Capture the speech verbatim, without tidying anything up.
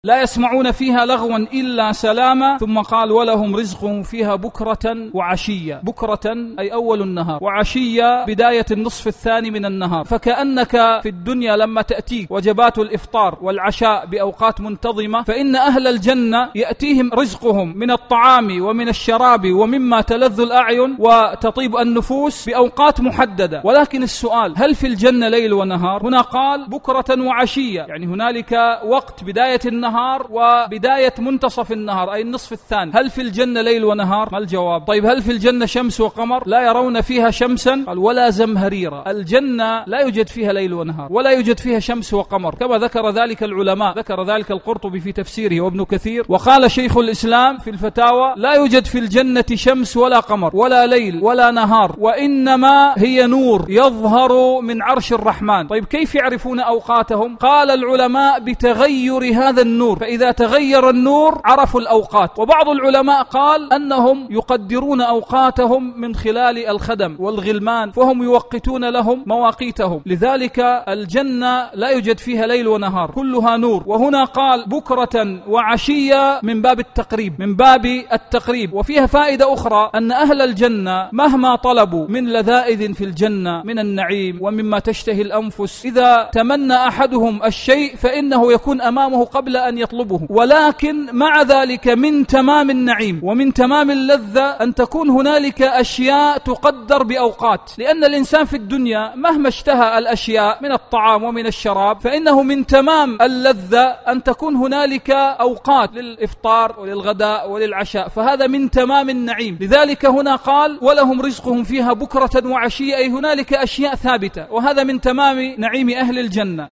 لا يسمعون فيها لغوا إلا سلاما. ثم قال ولهم رزقهم فيها بكرة وعشية. بكرة أي أول النهار، وعشية بداية النصف الثاني من النهار. فكأنك في الدنيا لما تأتيك وجبات الإفطار والعشاء بأوقات منتظمة، فإن أهل الجنة يأتيهم رزقهم من الطعام ومن الشراب ومما تلذ الأعين وتطيب النفوس بأوقات محددة. ولكن السؤال، هل في الجنة ليل ونهار؟ هنا قال بكرة وعشية، يعني هنالك وقت بداية النهار وبداية منتصف النهار أي النصف الثاني. هل في الجنة ليل ونهار؟ ما الجواب؟ طيب هل في الجنة شمس وقمر؟ لا يرون فيها شمسا قال ولا زمهريرا. الجنة لا يوجد فيها ليل ونهار ولا يوجد فيها شمس وقمر، كما ذكر ذلك العلماء. ذكر ذلك القرطبي في تفسيره وابن كثير، وقال شيخ الإسلام في الفتاوى لا يوجد في الجنة شمس ولا قمر ولا ليل ولا نهار، وإنما هي نور يظهر من عرش الرحمن. طيب كيف يعرفون أوقاتهم؟ قال العلماء بتغير هذا النور، فإذا تغير النور عرفوا الأوقات. وبعض العلماء قال أنهم يقدرون أوقاتهم من خلال الخدم والغلمان، فهم يوقتون لهم مواقيتهم. لذلك الجنة لا يوجد فيها ليل ونهار، كلها نور. وهنا قال بكرة وعشية من باب التقريب، من باب التقريب. وفيها فائدة أخرى، أن أهل الجنة مهما طلبوا من لذائذ في الجنة من النعيم ومما تشتهي الأنفس، إذا تمنى أحدهم الشيء فإنه يكون أمامه قبل أن يطلبه. ولكن مع ذلك من تمام النعيم ومن تمام اللذة أن تكون هنالك أشياء تقدر بأوقات، لأن الإنسان في الدنيا مهما اشتهى الأشياء من الطعام ومن الشراب فإنه من تمام اللذة أن تكون هنالك أوقات للإفطار وللغداء وللعشاء، فهذا من تمام النعيم. لذلك هنا قال ولهم رزقهم فيها بكرة وعشية، أي هنالك أشياء ثابتة، وهذا من تمام نعيم أهل الجنة.